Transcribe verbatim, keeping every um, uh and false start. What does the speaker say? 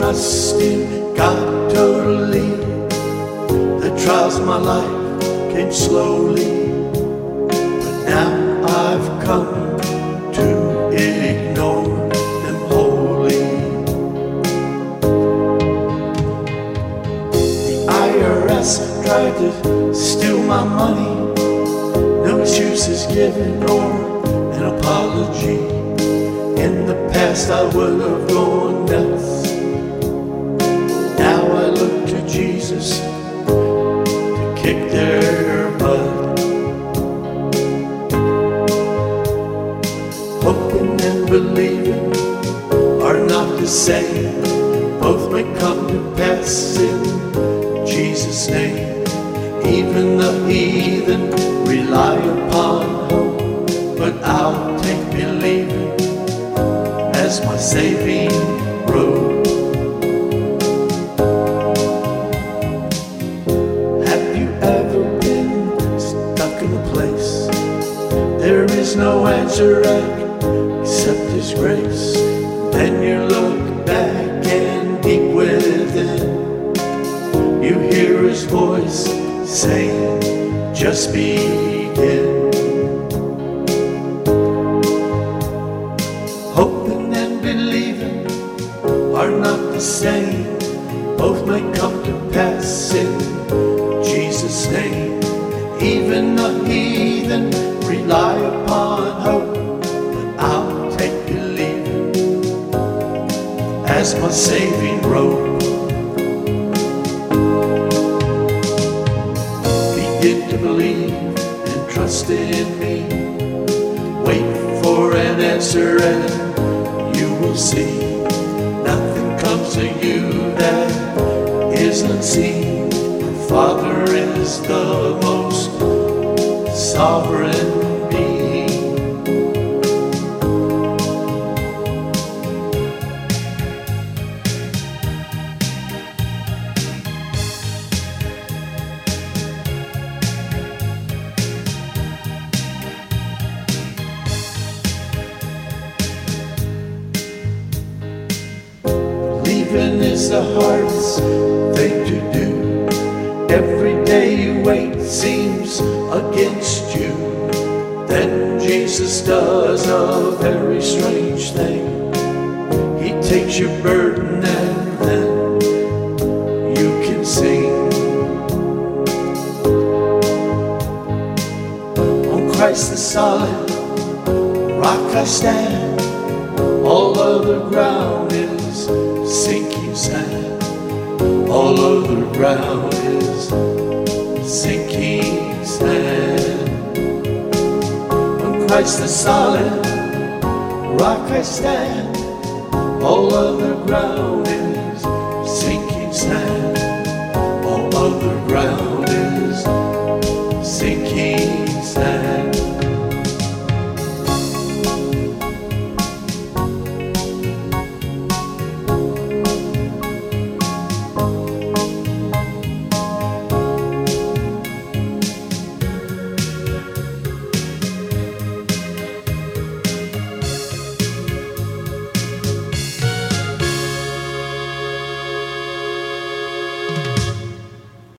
trust in God totally. The trials of my life came slowly, but now I've come to ignore them wholly. The I R S tried to steal my money. No excuses given or an apology. In the past I would have gone nuts. Now I look to Jesus to kick their butt. Hoping and believing are not the same. Both may come to pass in Jesus' name. Even the heathen rely upon hope, but I'll take believing as my saving road. Have you ever been stuck in a place there is no answer at except His grace? Then you look back and deep within you hear His voice saying, just begin. Hoping and believing are not the same. Both may come to pass in Jesus' name. Even the heathen rely upon hope, but I'll take believing as my saving road. Begin to believe and trust in me. Wait for an answer and you will see. Nothing comes to you that is unseen. The Father is the most sovereign being. Believing is the hardest thing to do. Every day you wait seems against you. Then Jesus does a very strange thing. He takes your burden and then you can sing. On Christ the solid rock I stand. All other ground is sinking sand. All other ground is sinking sand. On Christ the solid rock I stand. All other ground is sinking sand. All other ground